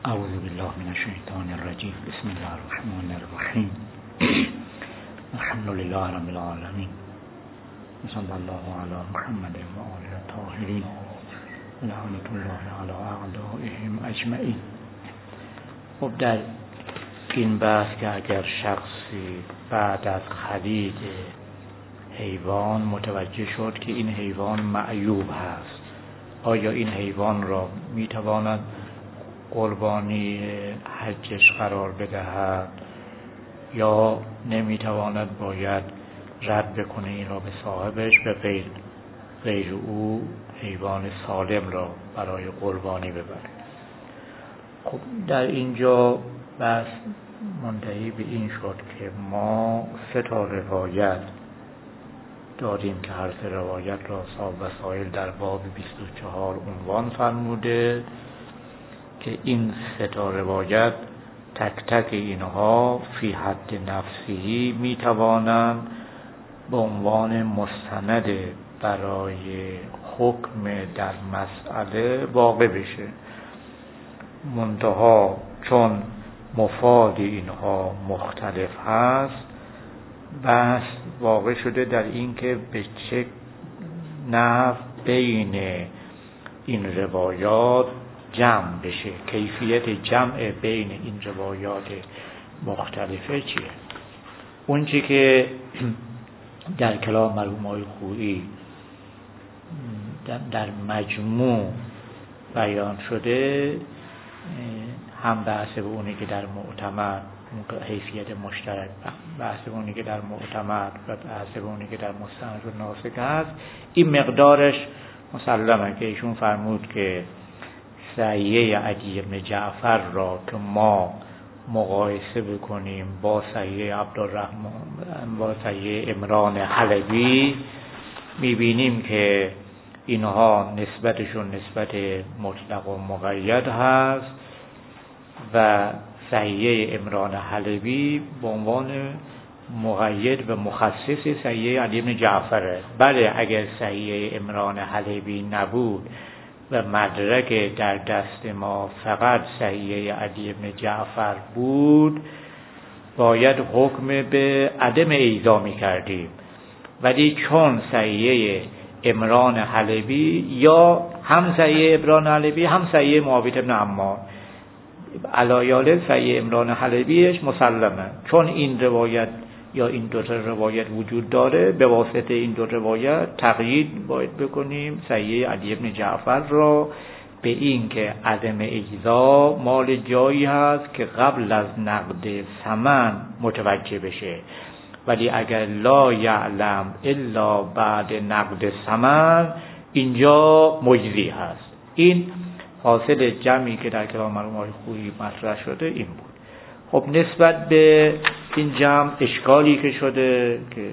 اعوذ بالله من الشیطان الرجیم. بسم الله الرحمن الرحیم. الحمد لله رب العالمین. صلی الله علی محمد و آله الطاهرین. لعنت الله علی اعدائهم اجمعین. خب در این بحث که اگر شخصی بعد از خرید حیوان متوجه شد که این حیوان معیوب هست، آیا این حیوان را میتواند قربانی حجش قرار بدهد یا نمیتواند، باید رد بکنه این را به صاحبش و غیر او حیوان سالم را برای قربانی ببره؟ خب در اینجا بس منتهی به این شد که ما 3 روایت داریم که هر 3 روایت را صاحب وسائل در باب 24 عنوان فرموده که این 3 روایت تک تک اینها فی حد نفسی میتوانند به عنوان مستند برای حکم در مسئله واقع بشه، منتها چون مفاد اینها مختلف هست، بس واقع شده در این که به چه نحو بین این روایات جمع بشه. کیفیت جمع بین این روایات مختلفه چیه؟ اون چی که در کلام مرحوم آقای خویی در مجموع بیان شده، هم بحث به اونی که در معتمد حیثیت مشترک، بحث به اونی که در معتمد و بحث به اونی که در مستند و ناسک هست، این مقدارش مسلمه که ایشون فرمود که سعیه عدی بن جعفر را که ما مقایسه بکنیم با سعیه عبدالرحمن، با سعیه عمران حلبی، میبینیم که اینها نسبتشون نسبت مطلق و مقید هست و سعیه عمران حلبی به عنوان مقید و مخصص سعیه علی بن جعفره. بله، اگر سعیه عمران حلبی نبود و مدرک در دست ما فقط سعیه علی بن جعفر بود، باید حکم به عدم ایذا می‌کردیم، ولی چون سعیه عمران حلبی یا هم سعیه عمران حلبی هم سعیه معاویه بن عمار علایال سعیه عمران حلبیش مسلمه، چون این روایت یا این 2 روایت وجود داره، به واسطه این 2 روایت تقیید باید بکنیم سعیه علی بن جعفر را به این که عدم اجزا مال جایی هست که قبل از نقد ثمن متوجه بشه، ولی اگر لا یعلم الا بعد نقد ثمن اینجا مجزی هست. این حاصل جمعی که در کلام مرحوم آقای خویی مطرح شده این بود. خب نسبت به این جمع اشکالی که شده، که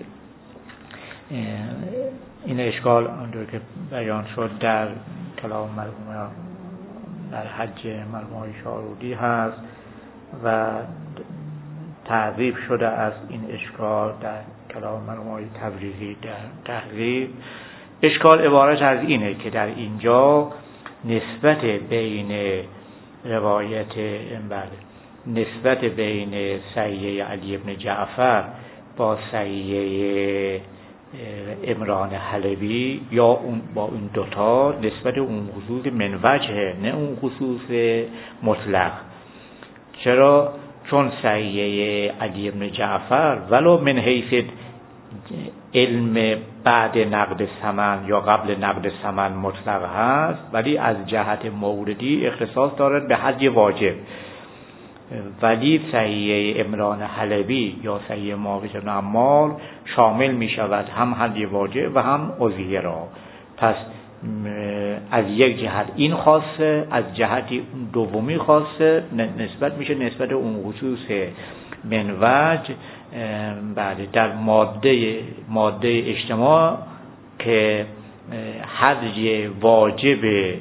این اشکال اونجور که بیان شد در کلام مرحوم در حج مرحوم آقای شارودی هست و تعریف شده از این اشکال در کلام مرحوم آقای تبریزی در تحریف. اشکال عبارت از اینه که در اینجا نسبت بین سعیه علی بن جعفر با سعیه عمران حلبی یا با اون 2 نسبت اون خصوص من وجهه، نه اون خصوص مطلق. چرا؟ چون سعیه علی بن جعفر ولو من حیث علم بعد نقد ثمن یا قبل نقد ثمن مطلق هست، ولی از جهت موردی اختصاص دارد به حج واجب، ولی سعیه عمران حلبی یا سعیه معاویه بن عمار شامل می شود هم حج واجب و هم اضحیه را. پس از یک جهت این خاصه، از جهتی دومی خاصه نسبت میشه نسبت اون خصوص من وجه بعد در ماده اجتماع که حج واجب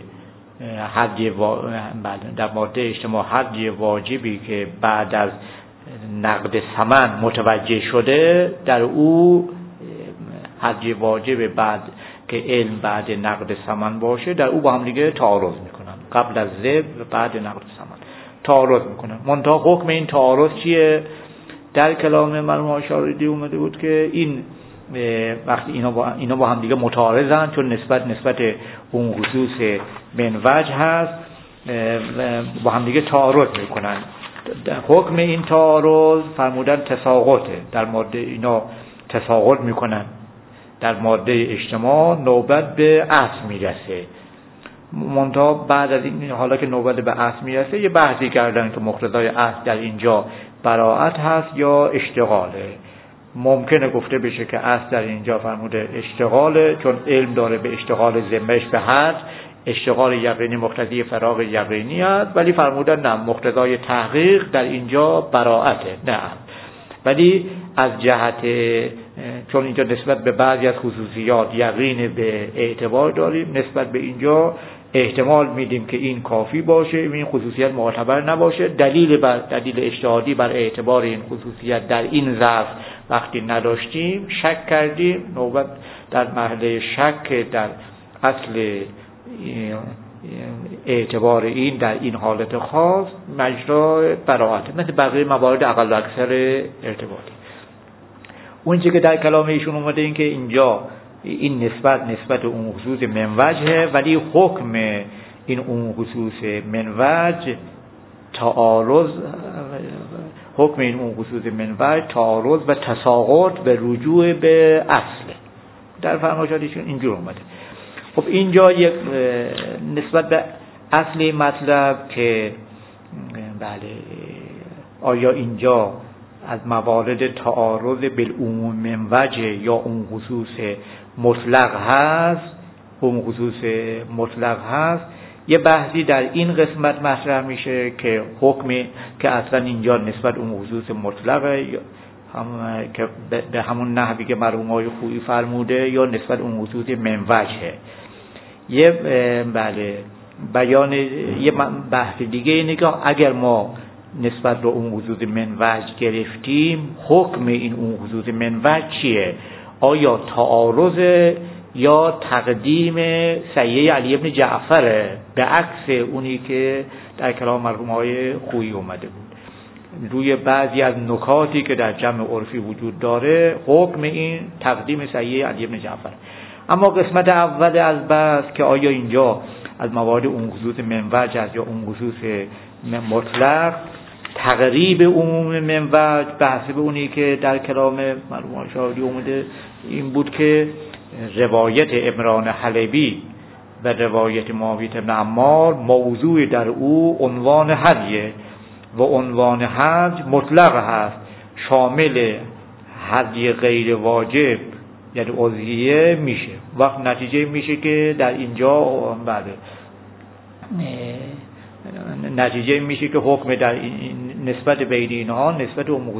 در ماده اجتماع حج واجبی که بعد از نقد ثمن متوجه شده، در او حج واجب بعد که علم بعد نقد ثمن باشه، در او با هم دیگه تعارض میکنن، قبل از ذبح و بعد نقد ثمن. تعارض میکنن. منتها حکم این تعارض چیه؟ در کلام مرحوم آشاریدی اومده بود که این وقتی اینا با هم دیگه متعارضن، چون نسبت اون خصوص من وجه هست، با هم دیگه تعارض میکنن. حکم این تعارض فرمودن تساقطه، در ماده اینا تساقط میکنن، در ماده اجتماع نوبت به اصل میرسه. منتها بعد از این، حالا که نوبت به اصل میرسه، یه بحثی کردن که مقتضای اصل در اینجا براءت هست یا اشتغاله. ممکنه گفته بشه که اصل در اینجا فرموده اشتغاله، چون علم داره به اشتغال ذمهش به حد، اشتغال یقینی مقتضی فراغ یقینی است، ولی فرمودن نه، مقتضای تحقیق در اینجا براءته. نه، ولی از جهت، چون اینجا نسبت به بعضی از خصوصیات یقین به اعتبار داریم، نسبت به اینجا احتمال میدیم که این کافی باشه، این خصوصیت معتبر نباشه. دلیل اجتهادی بر اعتبار این خصوصیت در این ظرف وقتی نداشتیم، شک کردیم، نوبت در مرحله شک در اصل اعتبار این در این حالت خاص مجرا براءت، مثل بقیه موارد اقل و اکثر ارتباطی. اون چیزی که در کلام ایشون اومده این که اینجا این نسبت اون خصوص من وجهه، ولی حکم این اون خصوص من وجه تعارض، حکم این اون خصوص من وجه تعارض و تساقط به رجوع به اصله. در فرمایشات ایشون اینجور اومده. خب اینجا یک نسبت به اصلی مطلب که بله آیا اینجا از موارد تعارض بالعموم من وجه یا اون خصوص مطلق هست، اون خصوص مطلق هست، یه بحثی در این قسمت مطرح میشه که حکمی که اصلا اینجا نسبت اون خصوص مطلقه که به همون نحوی که مرحوم آقای خویی فرموده، یا نسبت اون خصوص من وجهه. یه بله بیان یه بحث دیگه اینه که اگر ما نسبت به اون خصوص من وجه گرفتیم، حکم این اون خصوص من وجه چیه؟ آیا تعارض یا تقدیم سیه علی ابن جعفره، به عکس اونی که در کلام مرحوم آقای خویی اومده بود. روی بعضی از نکاتی که در جمع عرفی وجود داره، حکم این تقدیم سیه علی ابن جعفر. اما قسمت اول از بحث که آیا اینجا از موارد اون خصوص من وجه است یا اون خصوص مطلق، تقریب عموم من وجه، بحث به اونی که در کلام مرحوم شاهدی اومده این بود که روایت عمران حلبی و روایت معاویه بن عمار موضوع در او عنوان هدیه و عنوان حج مطلق هست، شامل هدیه غیر واجب یعنی اضحیه میشه. وقت نتیجه میشه که در اینجا بله نتیجه میشه که حکم در نسبت بین اینها نسبت اون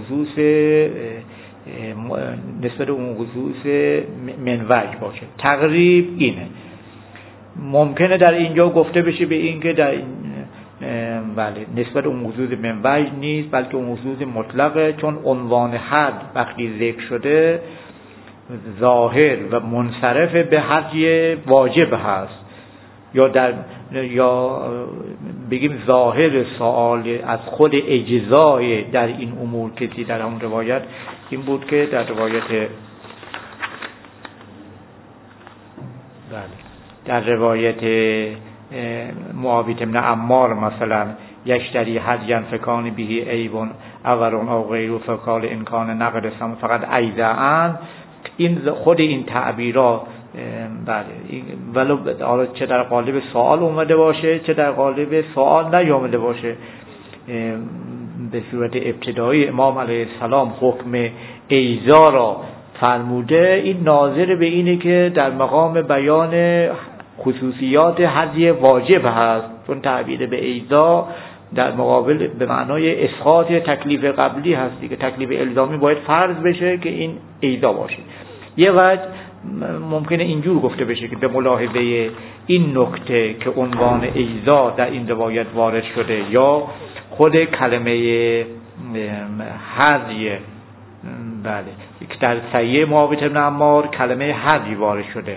خصوص من وجه باشه. تقریب اینه. ممکنه در اینجا گفته بشه به این که در بله نسبت اون خصوص من وجه نیست، بلکه اون خصوص مطلقه، چون عنوان حد وقتی ذکر شده ظاهر و منصرف به حج واجب هست، یا بگیم ظاهر سوال از خود اجزای در این امور که در همون روایت این بود که در روایت معاویه بن عمار مثلا یشتری حجن فکان بهی ایبون اورون او غیرو فقال انکان نقد سم فقط ایزعن، این خود این تعبیرات بله ولو چه در قالب سوال اومده باشه چه در قالب سوال نیامده باشه، به صورت ابتدایی امام علیه السلام حکم ایزا را فرموده، این ناظر به اینه که در مقام بیان خصوصیات هدیه واجب هست، چون تعبیر به ایزا در مقابل به معنای اسقاط تکلیف قبلی هستی که تکلیف الزامی باید فرض بشه که این ایزا باشه. یه وجه ممکنه اینجور گفته بشه که به ملاحظه این نکته که عنوان ایزا در این روایت وارد شده، یا خود کلمه هدیه بله که در صحیح معاویه بن عمار کلمه هدی وارد شده،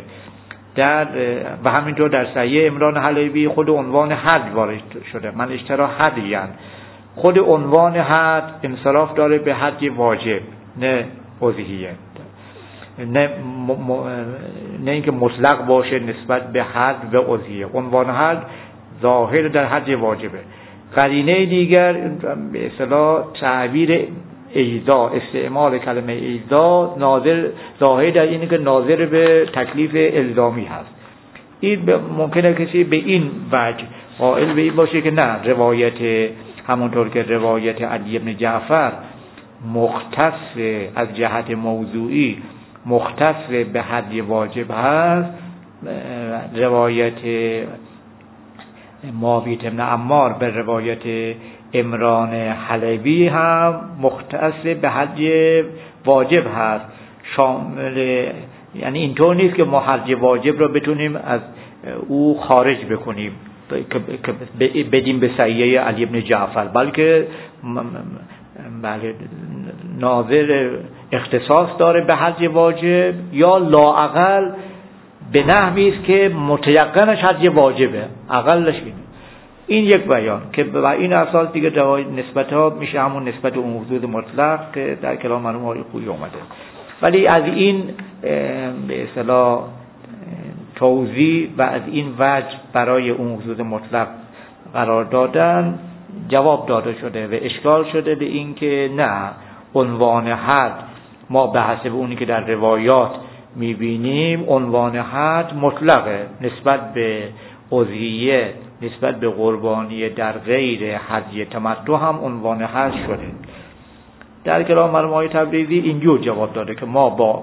و همینطور در صحیح عمران حلبی خود عنوان هدی وارد شده، من اشترا هدیان خود عنوان حد انصراف داره به حد واجب، نه اضحیه، نه اینکه مطلق باشه نسبت به حد و اضحیه. عنوان حد ظاهر در حد واجبه. قرینه دیگر به اصطلاح تعبیر ایذا، استعمال کلمه ایذا ناظر ظاهر در اینه که ناظر به تکلیف الزامی هست. این ممکنه کسی به این وجه قائل به این باشه که نه، روایت همونطور که روایت علی بن جعفر مختص از جهت موضوعی مختص به حد واجب هست، روایت معاویه بن عمار به روایت عمران حلبی هم مختص به حد واجب هست، شامل، یعنی اینطور نیست که ما حد واجب رو بتونیم از او خارج بکنیم بدیم به سعیه علی بن جعفر، بلکه بله ناظر اختصاص داره به حد واجب یا لااقل به نحوی است که متیقنش حد واجبه، اقلش اینه. این یک بیان که و این اساس دیگه نسبت ها میشه همون نسبت اون حدود مطلق که در کلام مرحوم آقای خویی اومده. ولی از این به اصطلاح توضیح و از این وجه برای اون حدود مطلق قرار دادن جواب داده شده و اشکال شده به این که نه، عنوان حد ما به حسب اونی که در روایات میبینیم عنوان حد مطلقه، نسبت به اضحیه، نسبت به قربانی در غیر هدی تمتع هم عنوان حد شده. در کلام مرحوم آقای تبریزی اینجور جواب داده که ما با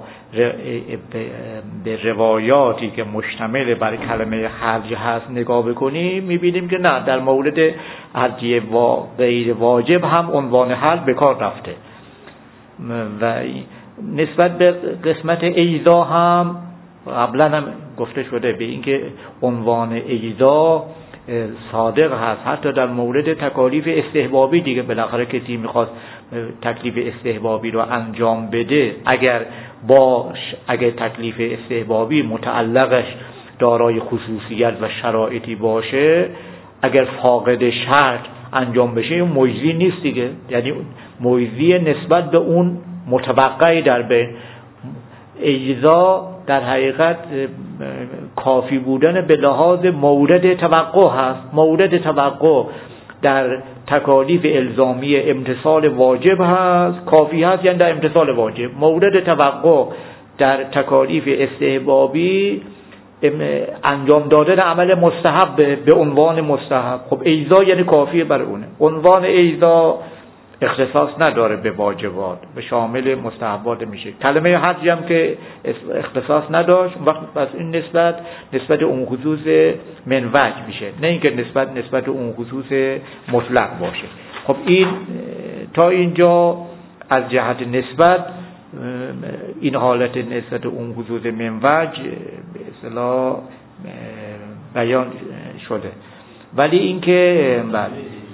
به روایاتی که مشتمل بر کلمه حج هست نگاه بکنیم میبینیم که نه، در مورد هدی غیر واجب هم عنوان حج به کار رفته و نسبت به قسمت ایذا هم قبلا هم گفته شده به اینکه عنوان ایذا صادق هست حتی در مورد تکالیف استحبابی دیگه. بالاخره کسی میخواد تکلیف استحبابی رو انجام بده، اگر تکلیف استحبابی متعلقش دارای خصوصیت و شرایطی باشه، اگر فاقد شرط انجام بشه اون مجزی نیست دیگه، یعنی مجزی نسبت به اون متوقعی در بین. اجزا در حقیقت کافی بودن به لحاظ مورد توقع هست. مورد توقع در تکالیف الزامی امتثال واجب هست، کافی هست یعنی در امتثال واجب. مورد توقع در تکالیف استحبابی انجام دادن عمل مستحب به عنوان مستحب. خب ایذا یعنی کافیه برای اونه. عنوان ایذا اختصاص نداره به واجبات، به شامل مستحبات میشه. کلمه حج هم که اختصاص نداشت، وقت پس این نسبت اون خصوص منوج میشه، نه اینکه نسبت اون خصوص مطلق باشه. خب این تا اینجا از جهت نسبت این حالت نسبت اون خصوص منوج به اصطلاح بیان شده. ولی اینکه لغت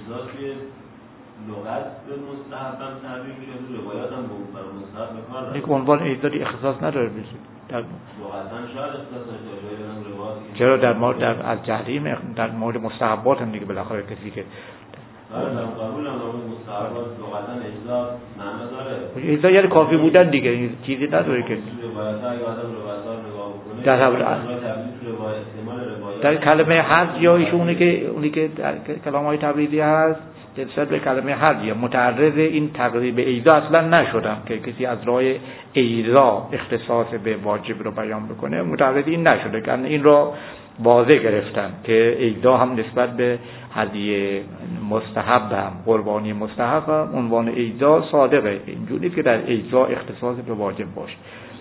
به مستحب هم تعبیر میشه، روایات هم بر مستحب بکار یک عنوان ایذاری اختصاص نداره بشه در لغتاً شاید اختصاص نداره روایات. چرا در مورد از جهریم در مورد مستحبات هم دیگه بالاخره کسی که در قبول هم مستحبات لغتاً اجزا معنی داره. ایذا یعنی کافی بودن دیگه، چیزی نداره که روایات ها یا آدم روایات ها نگاه بکنه در کلمه حج یا اونی که در کلام های تبریزی هست نسبت به کلمه حج یا متعرض این تقریب ایذا اصلا نشدم که کسی از راه ایذا اختصاص به واجب رو بیان بکنه، متعرض این نشده که این رو واضح گرفتن که ایذا هم نسبت به هدیه مستحب هم قربانی مستحب هم عنوان ایذا صادقه. اینجوری که در ایذا اختصاص به واجب باشه.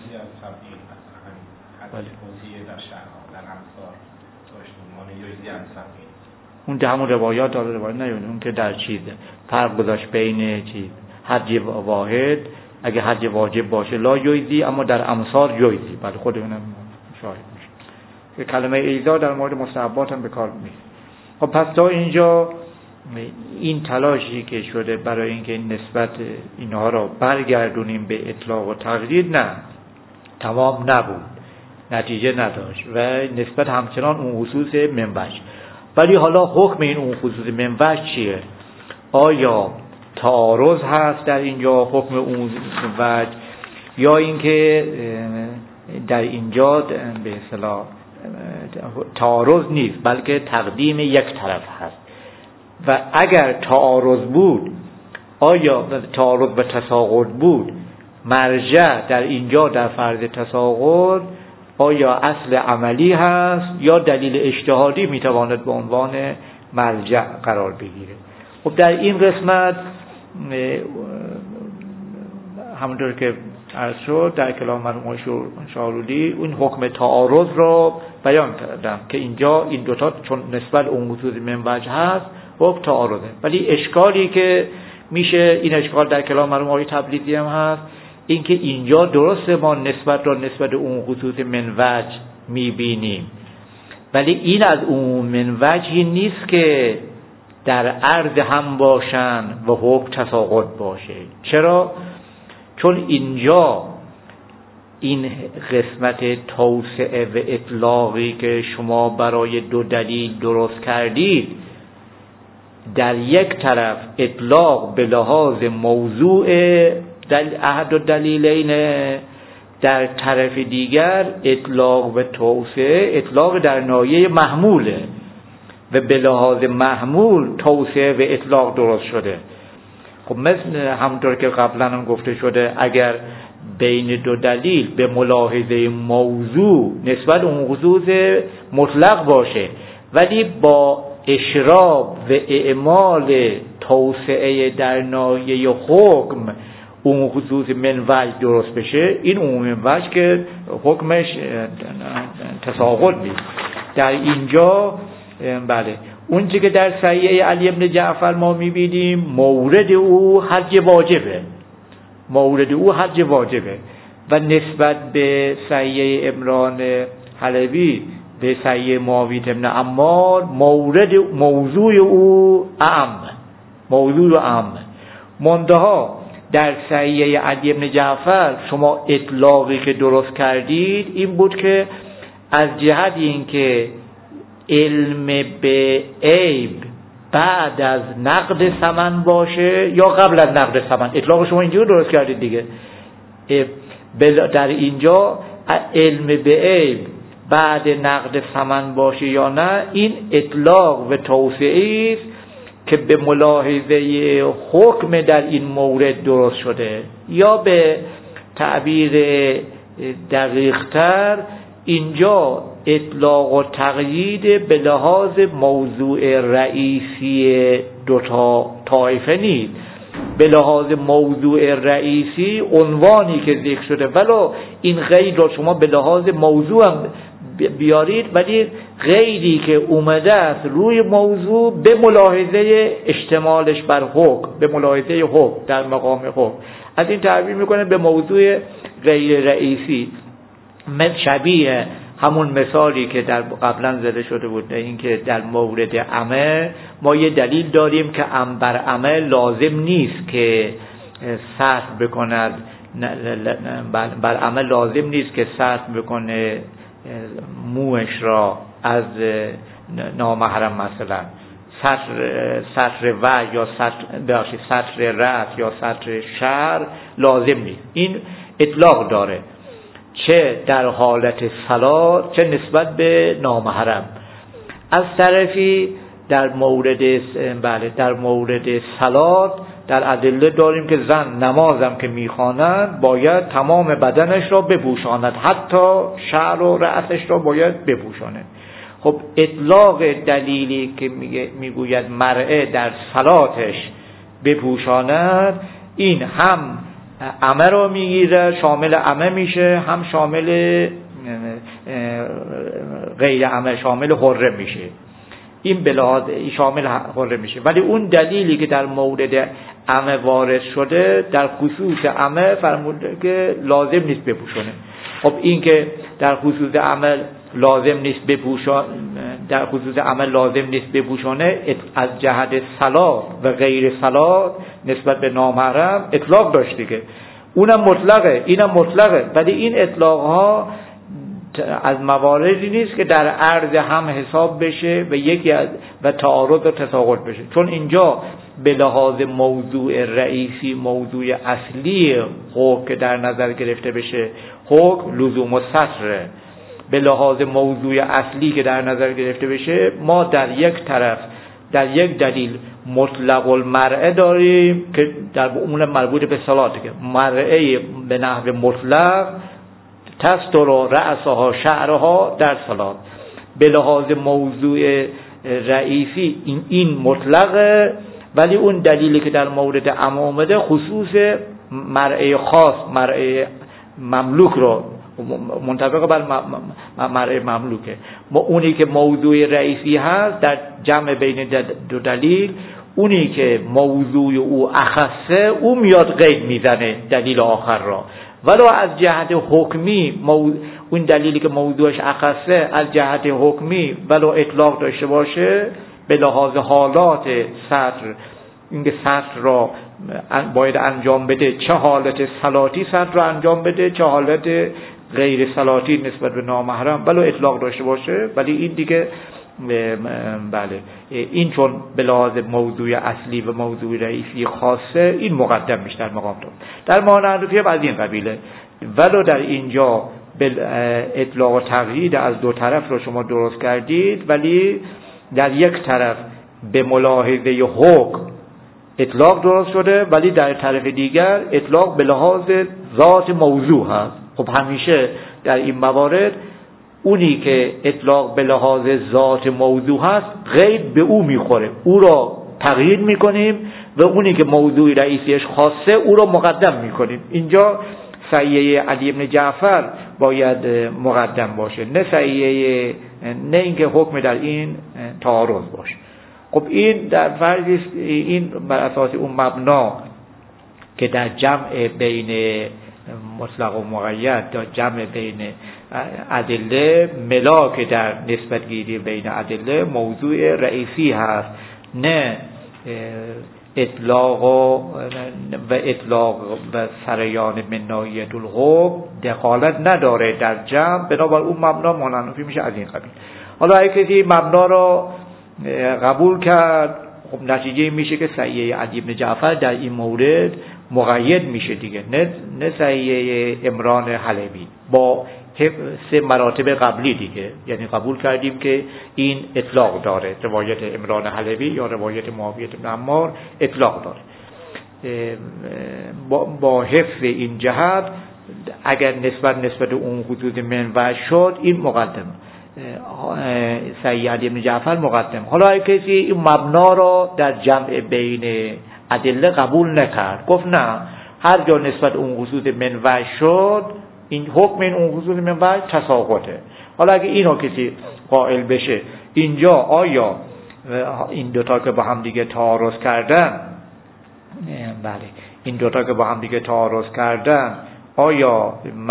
اون ده همون روایات داره، روایت نیونه اون که در چیز فرق گذاشت بین چیز حج واحد، اگه حج واجب باشه لا یوزی، اما در امثال یوزی. بعد خود اونم شاهد میشه. کلمه ایذا در مورد مستحبات هم به کار میاد. خب پس تا اینجا این تلاشی که شده برای اینکه نسبت اینها رو برگردونیم به اطلاق و تقدید، نه تمام نبود، نتیجه نداشت و نسبت همچنان اون خصوص منوج. ولی حالا حکم این اون خصوص منوج چیه؟ آیا تعارض هست در اینجا حکم اون وجه، یا اینکه در اینجا به اصطلاح تعارض نیست بلکه تقدیم یک طرف هست. و اگر تعارض بود، آیا تعارض و تساقط بود، مرجع در اینجا در فرض تساقط آیا اصل عملی هست یا دلیل اجتهادی میتواند به عنوان مرجع قرار بگیره. خب در این قسمت همونطور که عرض شد در کلام مرحوم شارولی اون حکم تعارض رو بیان کردم که اینجا این دوتا چون نسبت اون خصوص من وجه هست حکم تعارضه. ولی اشکالی که میشه، این اشکال در کلام مرحوم آقای تبلیغی هم هست، این که اینجا درسته ما نسبت اون خصوص من وجه میبینیم، ولی این از اون من وجهی نیست که در عرض هم باشن و حکم تساقط باشه. چرا؟ چون اینجا این قسمت توسعه و اطلاقی که شما برای دو دلیل درست کردید، در یک طرف اطلاق به لحاظ موضوع احد و دلیلین، در طرف دیگر اطلاق و توسعه اطلاق در ناحیه محموله و به لحاظ محمول توسعه و اطلاق درست شده. خب مثل همونطور که قبلا هم گفته شده، اگر بین دو دلیل به ملاحظه موضوع نسبت اون خصوص مطلق باشه، ولی با اشراب و اعمال توسعه در ناحیه حکم اون خصوص من وجه درست بشه، این عموم وجه که حکمش تساقط نیست. در اینجا بله اون چیزی که در صحیح علی بن جعفر ما میبینیم مورد او حج واجبه و نسبت به صحیح عمران حلبی به صحیح معاویه بن عمار موضوع او اعم. منتها در صحیح علی بن جعفر شما اطلاقی که درست کردید این بود که از جهت اینکه علم به عیب بعد از نقد ثمن باشه یا قبل از نقد ثمن، اطلاق شما اینجوری درست کردید دیگه. در اینجا علم به عیب بعد نقد ثمن باشه یا نه، این اطلاق و توسعه است که به ملاحظه حکم در این مورد درست شده، یا به تعبیر دقیق‌تر اینجا اطلاق و تقیید به لحاظ موضوع رئیسی دوتا طایفه نیست. به لحاظ موضوع رئیسی عنوانی که ذکر شده، ولو این غیر رو شما به لحاظ موضوع هم بیارید، ولی غیری که اومده است روی موضوع به ملاحظه اشتمالش بر حکم، به ملاحظه حکم در مقام حکم، از این تعبیر میکنه به موضوع غیر رئیسی. شبیه همون مثالی که در قبلا زده شده بود، این که در مورد عمه ما یه دلیل داریم که بر عمه لازم نیست که صرف بکند، بر عمه لازم نیست که صرف بکنه موش را از نامحرم، مثلا سطر و یا سطر رأس یا سطر شعر لازم نیست. این اطلاق داره چه در حالت صلات چه نسبت به نامحرم. از طرفی در مورد صلات در ادله داریم که زن نمازم که میخواند باید تمام بدنش را بپوشاند، حتی شعر و رأسش را باید بپوشاند. خب اطلاق دلیلی که میگوید مرأه در صلاتش بپوشاند، این هم عمه را میگیره، شامل عمه میشه، هم شامل غیر عمه، شامل حره میشه. این بلاد شامل حره میشه. ولی اون دلیلی که در مورد عمه وارد شده در خصوص عمه فرموده که لازم نیست بپوشونه. خب این که در خصوص عمل لازم نیست بپوشونه، از جهت صلات و غیر صلات نسبت به نامحرم اطلاق داشت دیگه. اونم مطلقه، اینم مطلقه، ولی این اطلاق ها از مواردی نیست که در عرض هم حساب بشه و تعارض و تساقط بشه، چون اینجا به لحاظ موضوع رئیسی، موضوع اصلی حکم که در نظر گرفته بشه حکم لزوم السطره. به لحاظ موضوع اصلی که در نظر گرفته بشه ما در یک طرف در یک دلیل مطلق المرعه داریم که در اون مربوط به صلاته که مرعه به نحو مطلق تستر رأسها شعرها در صلات. به لحاظ موضوع رئیسی این مطلقه، ولی اون دلیلی که در مورد عام آمده خصوص مرعه خاص، مرعه مملوک رو منطبق بر مرعه مملوکه. اونی که موضوع رئیسی هست در جمع بین دو دلیل، اونی که موضوع او اخصه او میاد قید میزنه دلیل آخر را، ولو از جهت حکمی اون دلیلی که موضوعش اخصه از جهت حکمی ولو اطلاق داشته باشه، به لحاظ حالات سطر اینکه سطر را باید انجام بده، چه حالت صلاتی سطر را انجام بده، چه حالت غیر صلاتی نسبت به نامحرم ولو اطلاق داشته باشه، ولی این دیگه بله این چون به لحاظ موضوع اصلی و موضوع رئیسی خاصه این مقدم میشه در مقام تو. در معنی از این قبیله، ولو در اینجا به اطلاق و تقیید از دو طرف رو شما درست کردید، ولی در یک طرف به ملاحظه حکم اطلاق درست شده، ولی در طرف دیگر اطلاق به لحاظ ذات موضوع هست. خب همیشه در این موارد اونی که اطلاق به لحاظ ذات موضوع هست غیر به او میخوره، او را تغییر میکنیم و اونی که موضوع رئیسیش خاصه او را مقدم میکنیم. اینجا سعیه علی بن جعفر باید مقدم باشه، نه سعیه، نه اینکه حکم در این تعارض باشه. خب این در فرض این بر اساس اون مبنا که در جمع بین مطلق و مقید، در جمع بین ادله ملاک در نسبت گیری بین ادله موضوع رئیسی هست، نه اطلاق و اطلاق و سریان من ناحیه الحکم دخالت نداره در جمع، بنابر اون مبنا مانعنفی میشه از این قبیل. حالا اگه کسی مبنا را قبول کرد، خب نتیجه میشه که سعیه علی بن جعفر در این مورد مقید میشه دیگه، نه سعیه عمران حلبی با 3 مراتب قبلی دیگه. یعنی قبول کردیم که این اطلاق داره، روایت عمران حلبی یا روایت معاویه بن عمار اطلاق داره. با حفظ این جهت اگر نسبت اون حدود منوع شد، این مقدم سعیه علی بن جعفر مقدم. حالا اگه کسی این مبنا را در جمع بین ادله قبول نکرد، گفت نه هر جا نسبت اون حدود منوع شد این حکم اون حدود منوع تساقطه. حالا اگه اینو کسی قائل بشه، اینجا آیا این دوتا که با هم دیگه تعارض کردن، بله این دوتا که با هم دیگه تعارض کردن، آیا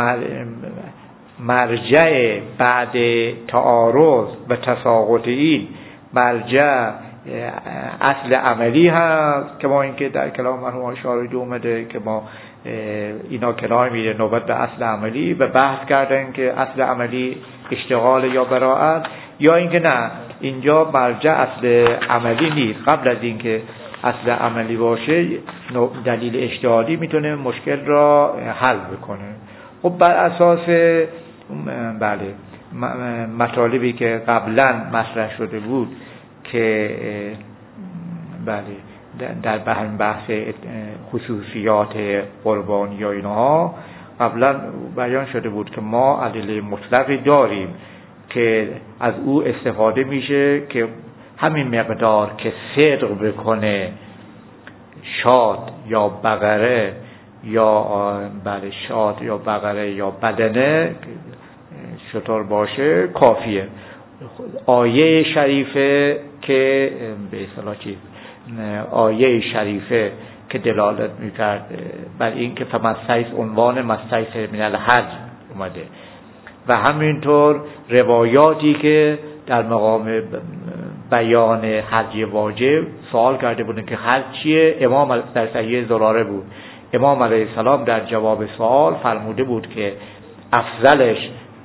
مرجع بعد تعارض و تساقط این مرجع اصل عملی هست که ما اینکه در کلام مرحوم شارحی اومده که ما اینا کنار میره نوبت به اصل عملی و بحث کردن که اصل عملی اشتغال یا براءت، یا اینکه نه اینجا مرجع اصل عملی نیست، قبل از اینکه اصل عملی باشه دلیل اشتغالی میتونه مشکل را حل بکنه. خب بر اساس بله مطالبی که قبلا مطرح شده بود که بله در بحث خصوصیات قربانی یا اینها قبلا بیان شده بود که ما ادله مطلقی داریم که از او استفاده میشه که همین مقدار که صدق بکنه شاد یا بقره یا بله شاد یا بقره یا بدنه شطور باشه کافیه. آیه شریفه که به اصطلاح چیز آیه شریفه که دلالت میکرد بر این که فمستیس عنوان مستیس من الحج اومده و همینطور روایاتی که در مقام بیان حج واجب سوال کرده بودن که حج چیه. امام در صحیح زراره بود، امام علیه السلام در جواب سوال فرموده بود که افضلش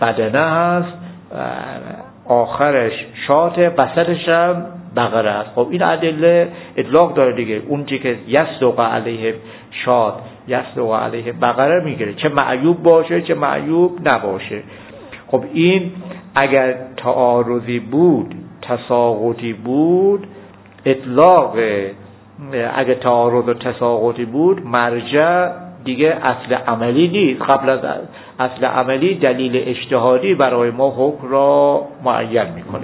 بدنه هست، آخرش شاته، وسطش هم بقره است. خب این ادله اطلاق داره دیگه. اون چی که یصدق علیه شات، یصدق علیه بقره میگیره، چه معیوب باشه چه معیوب نباشه. خب این اگر تعارضی بود، تساقطی بود، اطلاق اگر تعارض و تساقطی بود، مرجع دیگه اصل عملی نیست. قبل از اصل عملی دلیل اجتهادی برای ما حکم را معین میکنه.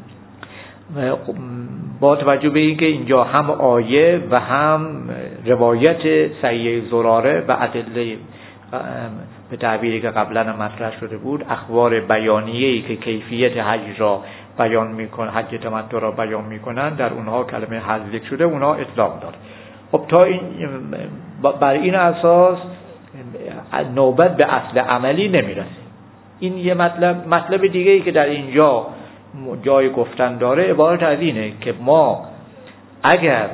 با توجه به اینکه اینجا هم آیه و هم روایت سیه زراره و ادله به تعبیری که قبلا مطرح شده بود، اخبار بیانیه‌ای که کیفیت حج را بیان میکنه، حج تمتع را بیان میکنن، در اونها کلمه حج ذکر شده، اونها اطلاق داره. خب تا این بر این اساس نوبت به اصل عملی نمیرسه. این یه مطلب دیگه ای که در اینجا جای گفتن داره عبارت از اینه که ما اگر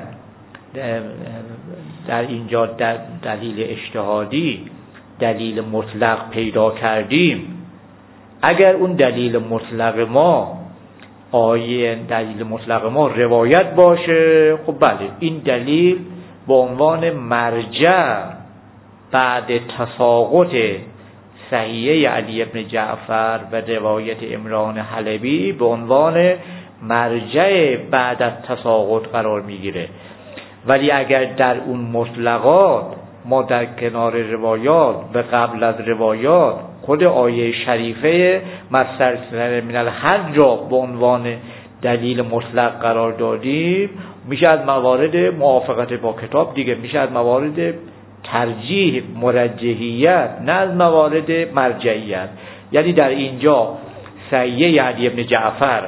در اینجا دلیل اجتهادی، دلیل مطلق پیدا کردیم، اگر اون دلیل مطلق ما دلیل مطلق ما روایت باشه، خب بله، این دلیل به عنوان مرجع بعد تساقط صحیحه علی بن جعفر و روایت عمران حلبی به عنوان مرجع بعد از تساقط قرار میگیره. ولی اگر در اون مطلقات ما در کنار روایات و قبل از روایات خود آیه شریفه مسترسل من الحج را به عنوان دلیل مطلق قرار دادیم، میشه از موارد موافقت با کتاب دیگه، میشه از موارد ترجیح، مرجحیت، نه از موارد مرجعیت. یعنی در اینجا سعیه علی بن جعفر،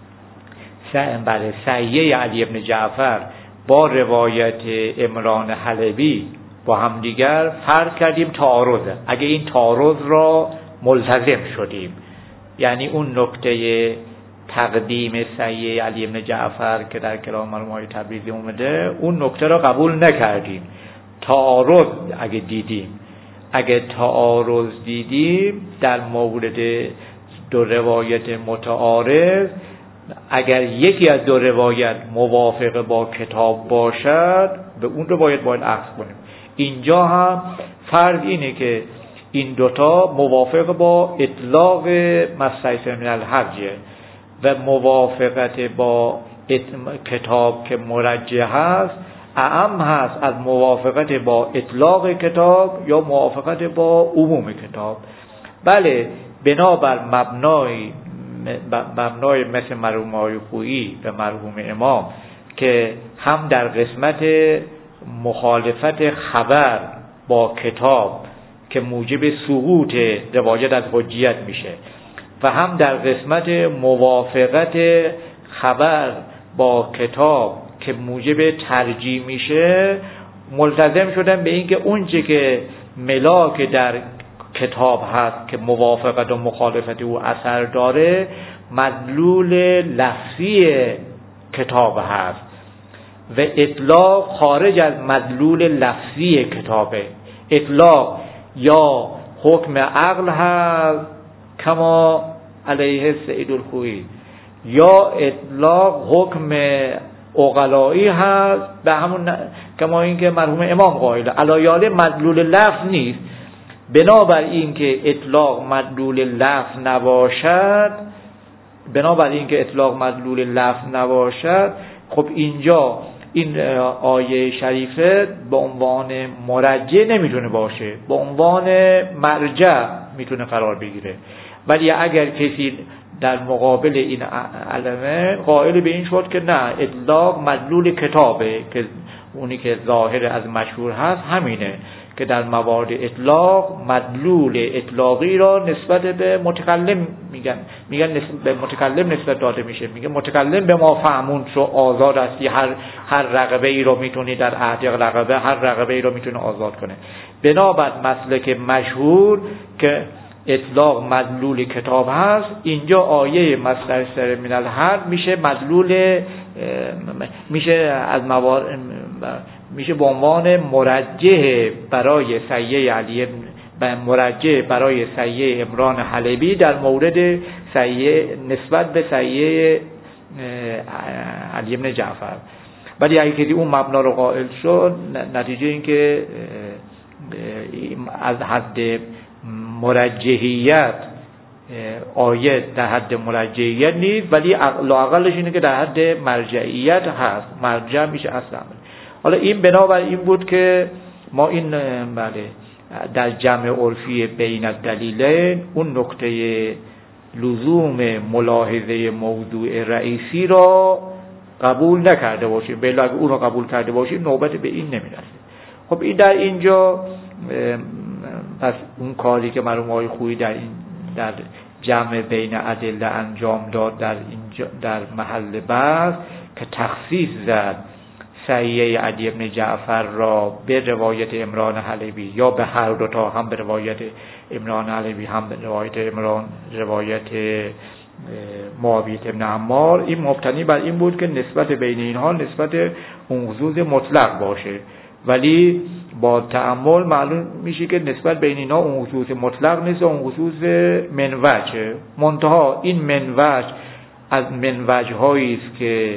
سعیه علی بن جعفر با روایت عمران حلبی با همدیگر فرق کردیم تعارضه. اگه این تعارض را ملتزم شدیم، یعنی اون نکته تقدیم سعیه علی بن جعفر که در کلام مرحوم تبریزی اومده، اون نکته را قبول نکردیم. تعارض اگه تعارض دیدیم در مورد دو روایت متعارض، اگر یکی از دو روایت موافق با کتاب باشد، به اون روایت باید اخذ کنیم. اینجا هم فرض اینه که این دوتا موافق با اطلاق مستیسر من الحج و موافقت با کتاب که مرجح هست اعم هست از موافقت با اطلاق کتاب یا موافقت با عموم کتاب. بله، بنابر مبنای مثل مرحوم آقای خویی و مرحوم امام که هم در قسمت مخالفت خبر با کتاب که موجب سقوط روایت از حجیت میشه و هم در قسمت موافقت خبر با کتاب که موجب ترجیح میشه، ملتزم شدن به اینکه اونچه که ملاک در کتاب هست که موافقت و مخالفت او اثر داره، مدلول لفظی کتاب هست و اطلاق خارج از مدلول لفظی کتابه. اطلاق یا حکم عقل هست کما علیه سید الخویی، یا اطلاق حکم عقلایی هست به همون کما اینکه مرحوم امام قائل علایال مدلول لفظ نیست. بنابر این که اطلاق مدلول لفظ نباشد، خب اینجا این آیه شریفه به عنوان مرجع نمیتونه باشه، به عنوان مرجع میتونه قرار بگیره. ولی اگر کسی در مقابل این علمه قائل به این شد که نه، اطلاق مدلول کتابه، که اونی که ظاهر از مشهور هست همینه که در موارد اطلاق مدلول اطلاقی را نسبت به متکلم میگن به متکلم نسبت داده میشه. میگه متکلم به ما فهمون شو آزاد هستی، هر رقبه ای رو میتونی در اعتق رقبه، هر رقبه ای رو میتونه آزاد کنه. بنابر مسلک مشهور که اطلاق مدلول کتاب هست، اینجا آیه مسترسل من الحج میشه مدلول، میشه از میشه به عنوان مرجح برای سعیه علی مرجع برای سیه عمران حلبی در مورد سیه نسبت به سیه علی بن جعفر. ولی اگه کسی اون مبنا رو قائل شد، نتیجه این که از حد مرجحیت آیه در حد مرجحیت نیست، ولی لااقلش اینه که در حد مرجعیت هست، مرجع میشه اصلا. حالا این بنابر این بود که ما این بله در جمع عرفی بین الدلیلین اون نکته لزوم ملاحظه موضوع رئیسی را قبول نکرده باشیم. بله اگه اون را قبول کرده باشیم نوبت به این نمیرسه. خب این در اینجا پس اون کاری که مرحوم آقای خویی در جمع بین ادله انجام داد در محل بحث که تخصیص زد سیه علی بن جعفر را به روایت عمران حلبی یا به هر دو تا، هم به روایت عمران حلبی هم به روایت معاویه بن عمار، این مبتنی بر این بود که نسبت بین اینها نسبت خصوص مطلق باشه، ولی با تأمل معلوم میشه که نسبت بین اینها اون خصوص مطلق نیست، اون خصوص منوجه. منتها این منوج از منوج هایی است که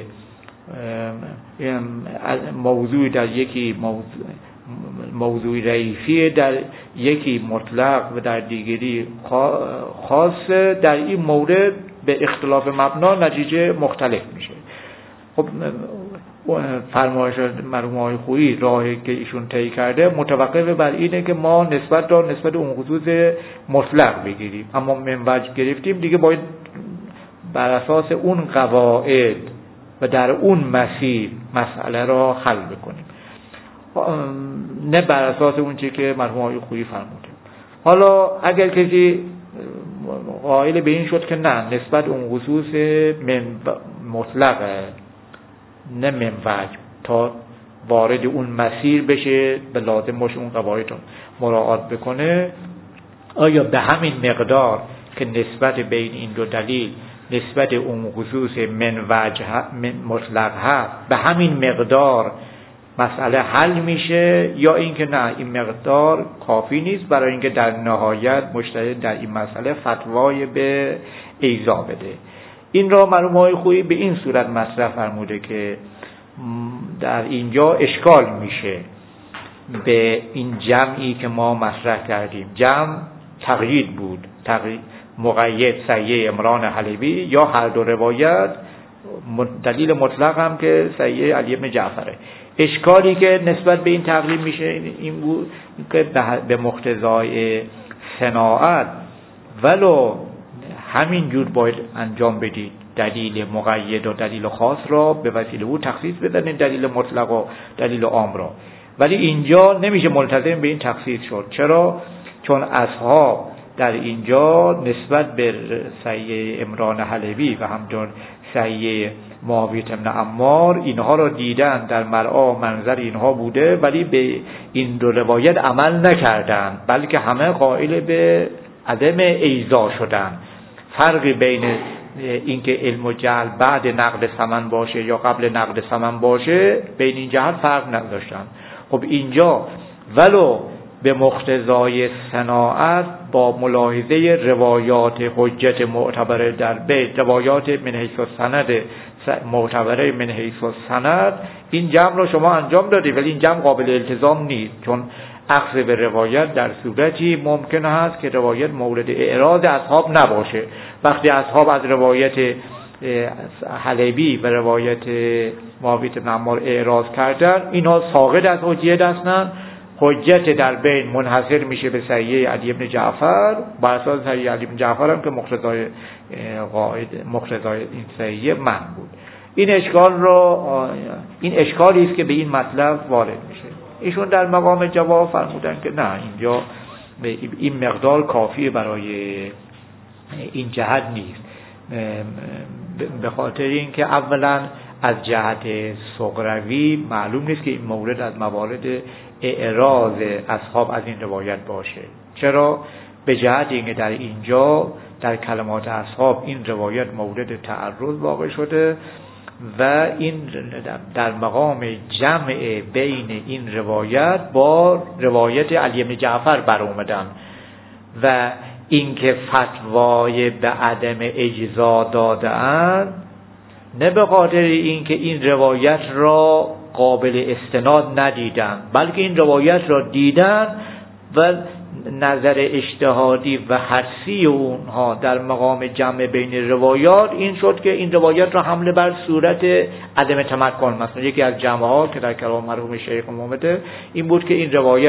موضوع در یکی موضوع رئیسی، در یکی مطلق و در دیگری خاص، در این مورد به اختلاف مبنا نتیجه مختلف میشه. خب فرمایش مرحوم آقای خویی راهی که ایشون طی کرده متوقف بر اینه که ما نسبت اون خصوص مطلق بگیریم، اما منوج گرفتیم دیگه باید بر اساس اون قواعد و در اون مسیر مسئله را حل بکنیم، نه بر اساس اون چیزی که مرحوم آقای خویی فرموده. حالا اگر کسی قائل به این شد که نه نسبت اون خصوص مطلقه نه منوج، تا وارد اون مسیر بشه به لازم باشه اون قواعد رو مراعات بکنه، آیا به همین مقدار که نسبت بین این دو دلیل نسبت اون خصوص منوج مطلق هست به همین مقدار مسئله حل میشه، یا اینکه نه این مقدار کافی نیست برای اینکه در نهایت مجتهد در این مسئله فتوای به ایضا بده. این را مرحوم آقای خویی به این صورت مطرح فرموده که در اینجا اشکال میشه به این جمعی که ما مطرح کردیم. جمع تقیید بود، مقید سیه عمران حلبی یا هر دو روایت، دلیل مطلق هم که سیه علی بن جعفره. اشکالی که نسبت به این تقلید میشه این بود که به مقتضای صناعت ولو همین جور باید انجام بدید، دلیل مقید و دلیل خاص را به وسیله او تخصیص بدن، دلیل مطلق و دلیل عام را، ولی اینجا نمیشه ملتزم به این تخصیص شد. چرا؟ چون اصحاب در اینجا نسبت به سیه عمران حلبی و همچنین سیه معاویه بن عمار اینها را دیدن، در مرعا منظر اینها بوده، ولی به این دو روایت عمل نکردن، بلکه همه قائل به عدم ایضا شدن. فرقی بین اینکه علم و جهل بعد نقد ثمن باشه یا قبل نقد ثمن باشه بین این جهت فرق نداشتن. خب اینجا ولو به مقتضای صناعت با ملاحظه روایات حجت معتبره در بیت، روایات من حیث السند معتبره من حیث السند، این جمع رو شما انجام دادی، ولی این جمع قابل التزام نیست، چون اخذ به روایت در صورتی ممکن هست که روایت مورد اعراض اصحاب نباشه. وقتی اصحاب از روایت حلبی و روایت معاویه بن عمار اعراض کردن، اینا ساقط از حجیت هستند، حجت در بین منحصر میشه به سیه علی بن جعفر، بر اساس سیه علی بن جعفر هم که مقتضای این سیه من بود. این اشکالی است که به این مطلب وارد میشه. ایشون در مقام جواب فرمودن که نه، اینجا این مقدار کافی برای این جهت نیست، به خاطر اینکه اولا از جهت صغروی معلوم نیست که این مورد از موارد اعراض اصحاب از این روایت باشه. چرا؟ به جهت اینکه در اینجا در کلمات اصحاب این روایت مورد تعرض واقع شده و این در مقام جمع بین این روایت با روایت علی بن جعفر بر اومدن. و اینکه فتوای به عدم اجزا داده‌اند، نه به خاطر اینکه این روایت را قابل استناد ندیدن، بلکه این روایت را دیدن و نظر اجتهادی و حدسی اونها در مقام جمع بین روایات این شد که این روایت را حمله بر صورت عدم تمکن. مثلا یکی از جمع‌ها که در کلام مرحوم شیخ محمد این بود که این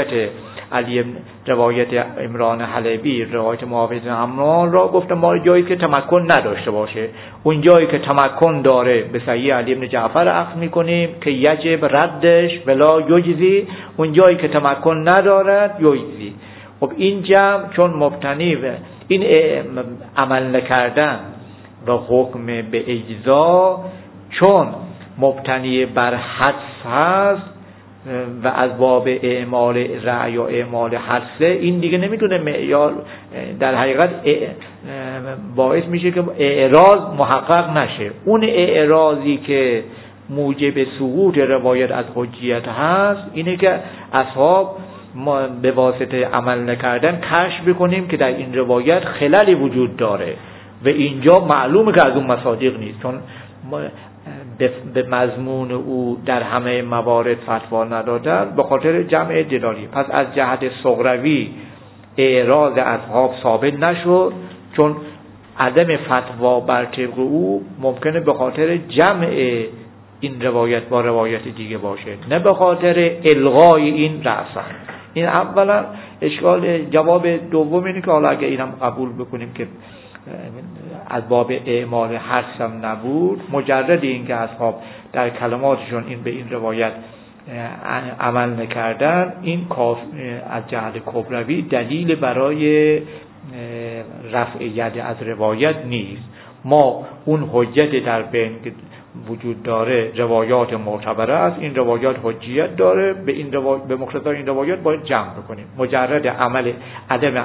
روایت عمران حلبی، روایت معاویه بن عمران را گفت ما جایی که تمکن نداشته باشه، اون جایی که تمکن داره به صحیح علی بن جعفر اخذ می‌کنیم که یجب ردش ولا یجزی، اون جایی که تمکن ندارد یجزی. خب این جمع چون مبتنی به این عمل نکردن و حکم به اجزا چون مبتنی بر حدس هست و از باب اعمال رأی یا اعمال حدسه، این دیگه نمیتونه معیار در حقیقت باعث میشه که اعراض محقق نشه. اون اعراضی که موجب سقوط روایت از حجیت هست اینه که اصحاب ما به واسطه عمل نکردن کشف بکنیم که در این روایت خللی وجود داره و اینجا معلومه که از اون مصادیق نیست، چون به مضمون او در همه موارد فتوا ندادن به خاطر جمع دلالی. پس از جهت صغروی اعراض اصحاب ثابت نشد، چون عدم فتوا بر طبق او ممکنه به خاطر جمع این روایت با روایت دیگه باشه، نه به خاطر الغای این رأسا. این اولا اشکال. جواب دوم اینه که حالا اگه اینم قبول بکنیم که از باب اعمال حدس هم نبود، مجرد این که اصحاب در کلماتشون این به این روایت عمل نکردن، این از جهت کبروی دلیل برای رفع ید از روایت نیست. ما اون حجت در بین وجود داره روایات معتبره است، این روایات حجیت داره، به مقتضای این روایات باید جمع بکنیم. مجرد عدم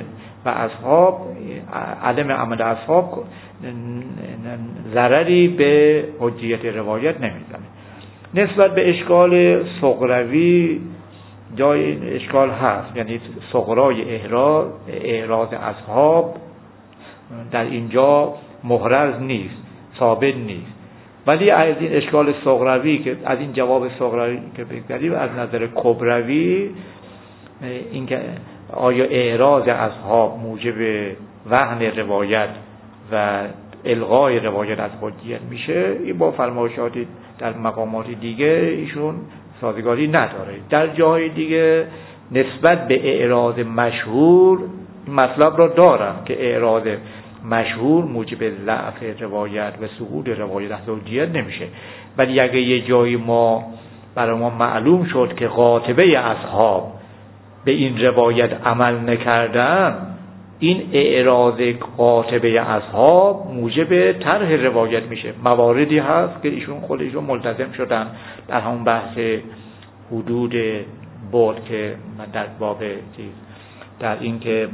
عمل اصحاب ضرری به حجیت روایت نمیزنه. نسبت به اشکال صغروی جای این اشکال هست، یعنی صغرای اعراض اصحاب در اینجا محرز نیست، ثابت نیست. ولی از این اشکال صغروی که از این جواب صغروی که بگذاریم، از نظر کبروی اینکه آیا اعراض اصحاب موجب وهن روایت و الغای روایت از حجیت میشه، این با فرمایشاتی در مقامات دیگه ایشون سازگاری نداره. در جای دیگه نسبت به اعراض مشهور مطلب را دارم که اعراض مشهور موجب ضعف روایت و سقوط روایت از حجیت نمیشه. ولی اگه یه جایی برای ما معلوم شد که قاطبه اصحاب به این روایت عمل نکردن، این اعراض قاطبه اصحاب موجب طرح روایت میشه. مواردی هست که ایشون خودشون ملتزم شدن در همون بحث حدود بود که در باب در این که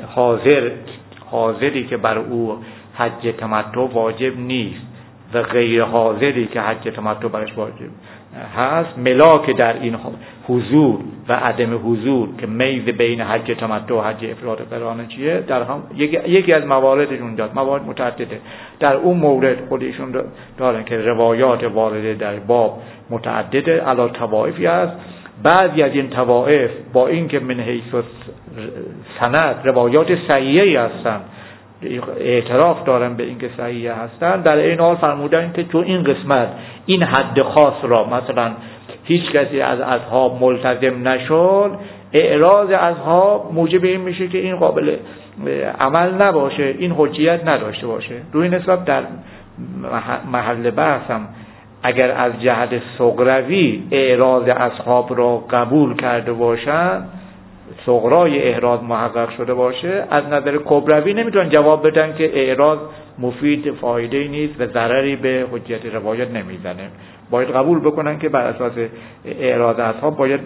حاضری که بر او حج تمتع واجب نیست و غیر حاضری که حج تمتع برش واجب هست، ملاک در این حضور و عدم حضور که میز بین حج تمتع و حج افراد قرانه چیه، در هم یکی از مواردشون داد. موارد متعدده در اون مورد خودشون دارن که روایات وارده در باب متعدده، علی طوائفی هست. بعضی از این طوائف با اینکه من حیث سند روایات صحیحی هستن، اعتراف دارن به اینکه صحیح هستن، در این حال فرمودن که چون این قسمت این حد خاص را مثلا هیچ کسی از اصحاب ملتزم نشد، اعراض اصحاب موجب این میشه که این قابل عمل نباشه، این حجیت نداشته باشه. روی نسبت در محل بحثم اگر از جهت صغروی اعراض اصحاب را قبول کرده باشن، صغرای اعراض محقق شده باشه، از نظر کبروی نمیتونن جواب بدن که اعراض مفید فایده‌ای نیست و ضرری به حجیت روایت نمیزنه. باید قبول بکنن که بر اساس اعراض اصحاب باید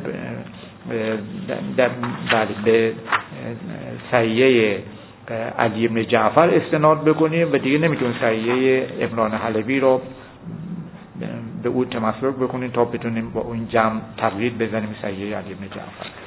به صحیحه علی بن جعفر استناد بکنیم و دیگه نمیتونن صحیحه عمران حلبی رو به او تمسک بکنیم تا بتونیم با اون جمع تقلید بزنیم صحیحه علی بن جعفر.